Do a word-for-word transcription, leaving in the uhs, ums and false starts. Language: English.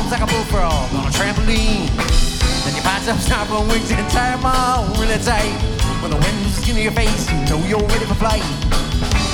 arms like a bullfrog on a trampoline. Then your pants up, styrofoam wings and tie them on really tight. When the wind is in your face, you know you're ready for flight.